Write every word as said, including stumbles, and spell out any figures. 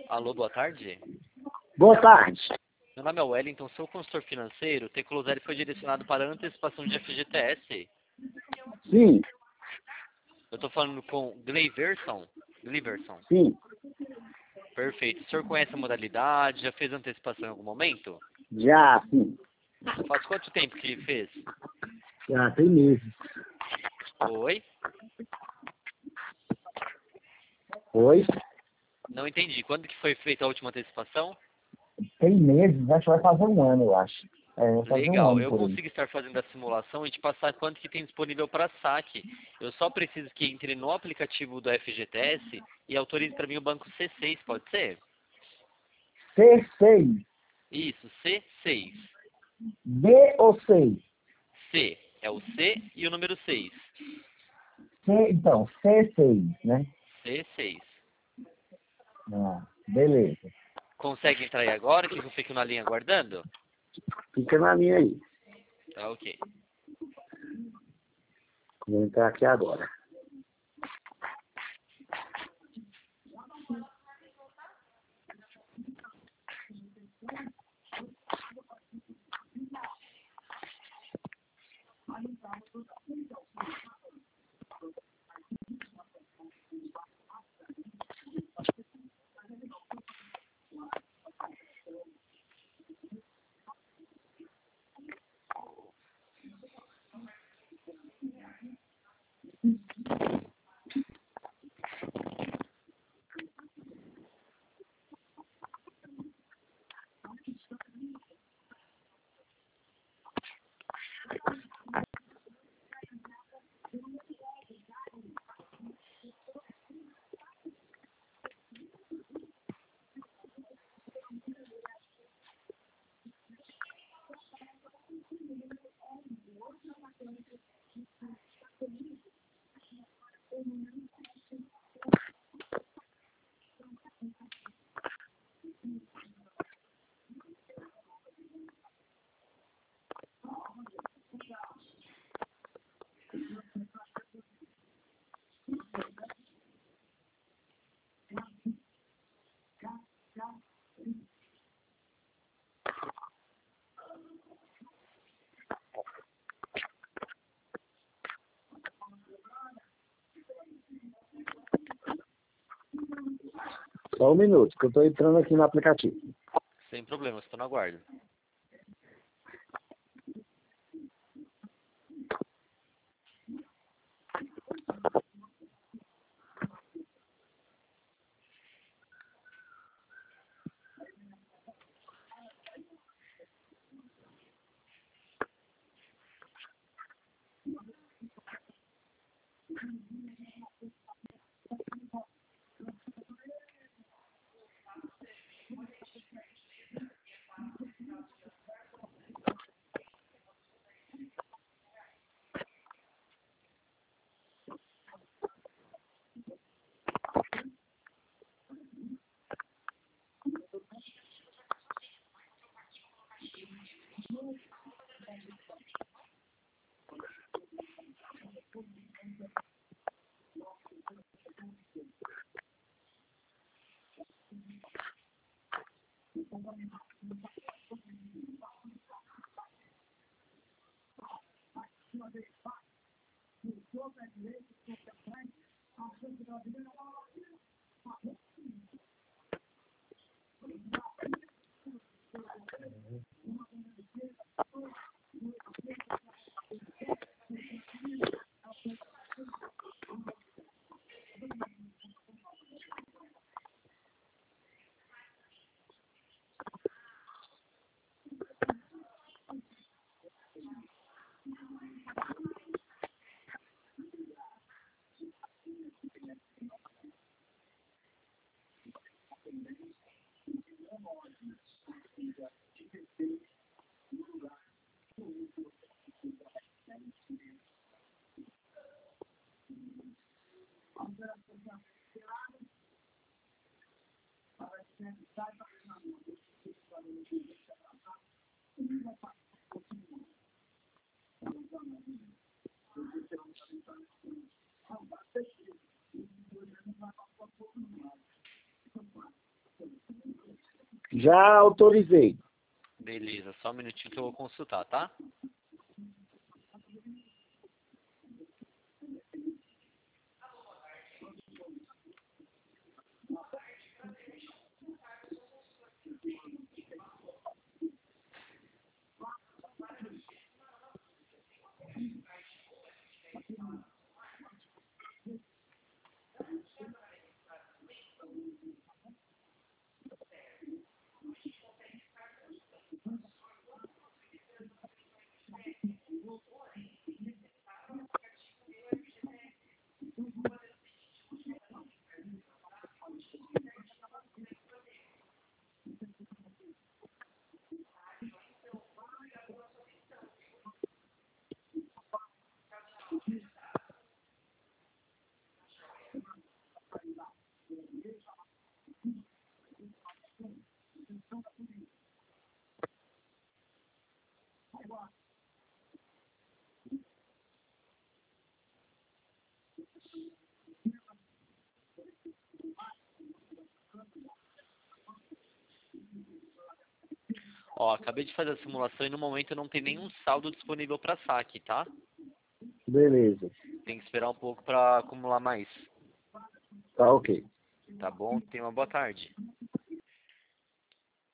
Alô, boa tarde. Boa tarde. Meu nome é Wellington, sou consultor financeiro. O T Closer foi direcionado para a antecipação de F G T S. Sim, Eu estou falando com Gleiverson. Gleiverson. sim. Perfeito. O senhor conhece a modalidade? Já fez antecipação em algum momento? Já, sim. Faz quanto tempo que fez? Já tem meses. Oi? Oi? Não entendi. Quando que foi feita a última antecipação? Tem meses, acho que vai fazer um ano, eu acho. É, vai fazer um Legal. ano Eu por aí. consigo estar fazendo a simulação e te passar quanto que tem disponível para saque. Eu só preciso que entre no aplicativo do F G T S e autorize para mim o banco C seis, pode ser? C seis. Isso, C seis. B ou seis? C é o C e o número seis. C, então, C seis, né? C seis. Ah, beleza. Consegue entrar aí agora que eu fico na linha aguardando? Fica na linha aí. Tá ok. Vou entrar aqui agora. Só um minuto, que eu estou entrando aqui no aplicativo. Sem problema, estou no aguardo. Já autorizei. Beleza, só um minutinho que eu vou consultar, tá? Ó, acabei de fazer a simulação e no momento não tem nenhum saldo disponível para saque, tá? Beleza. Tem que esperar um pouco para acumular mais. Tá ok. Tá bom? Tenha uma boa tarde.